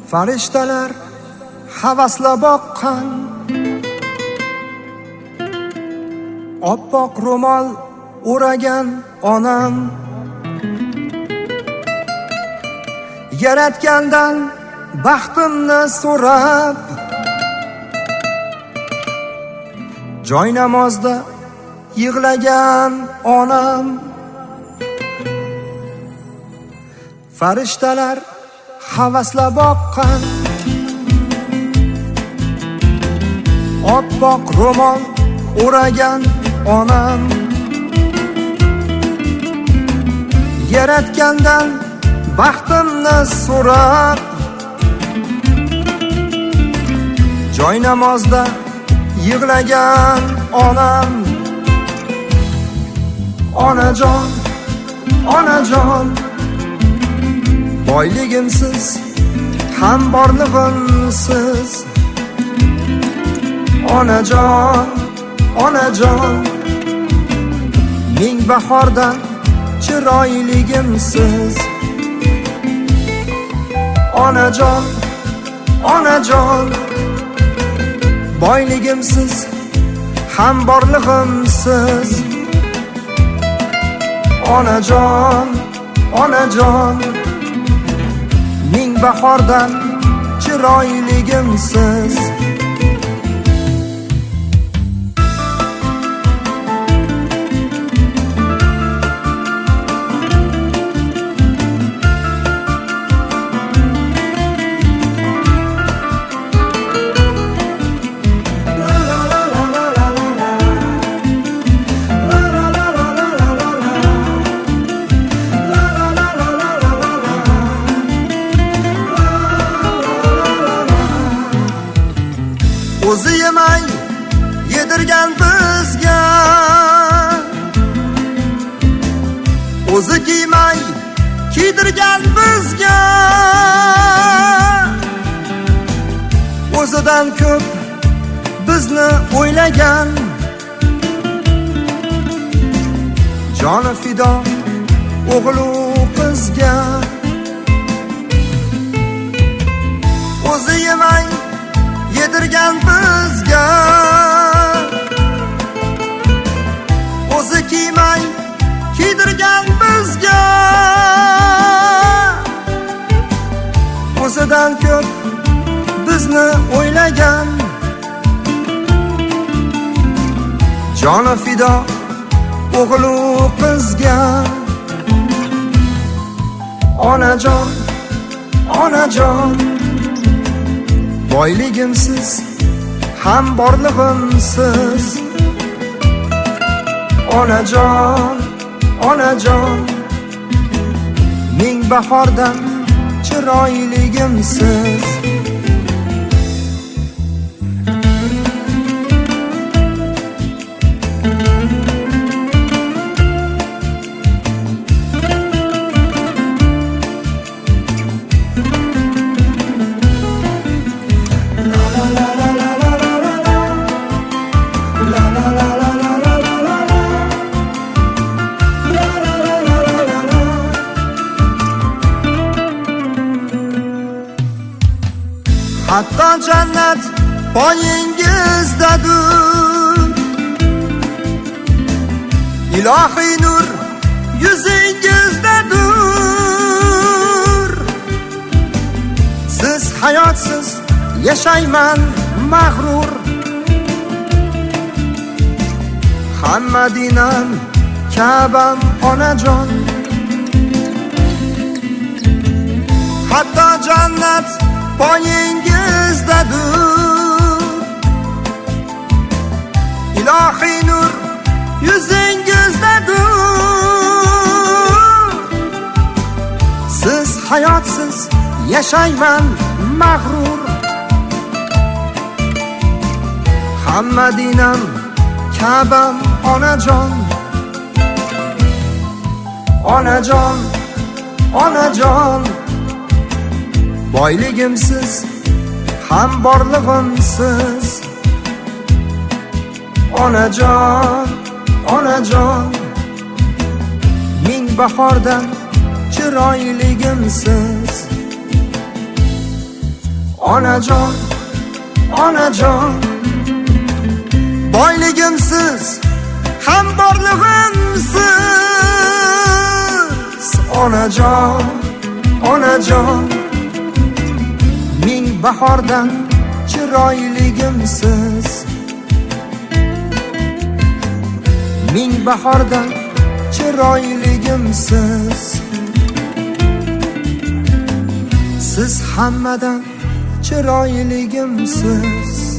farishtalar havasla boqqan oppoq ro'mol o'ragan onam yaratgandan baxtimni so'rab joy namozda yig'lagan onam farishtalar havasla boqqan oppoq ro'mol o'ragan onam yaratgandan baxtimni so'rab joy namozda yig'lagan onam onajon onajon boyligimsiz ham borlig'imsiz onajon onajon ming bahordan chiroyligimsiz onajon onajon boyligimsiz ham borlig'imsiz onajon onajon ming bahordan chiroyligimsiz o'zi yemay yedirgan bizga o'zi kiymay kiydirgan bizga o'zidan ko'p bizni o'ylagan joni fido o'g'lu qizga o'zi yemay yedirgan bizga o'zi kiymay kiydirgan bizga o'zidan ko'p bizni o'ylagan joni fido o'g'lu qizga onajon onajon boyligimsiz ham borlig'imsiz onajon onajon ming bahordan chiroyligimsiz hatto jannat poyingizdadir ilohiy nur yuzingizdadir siz hayotsiz yashayman mag'rur hamma dinam Ka'bam onajon hatto jannat poyingizdadir ilohiy nur yuzingizdadir siz hayotsiz yashayman mag'rur hamma dinam Ka'bam onajon onajon onajon boyligimsiz ham borlig'imsiz onajon onajon ming bahordan chiroyligimsiz onajon, onajon. Boyligimsiz ham borlig'imsiz, onajon, onajon. Ming bahordan chiroyligimsiz, ming bahordan chiroyligimsiz. Siz hammadan chiroyligimsiz.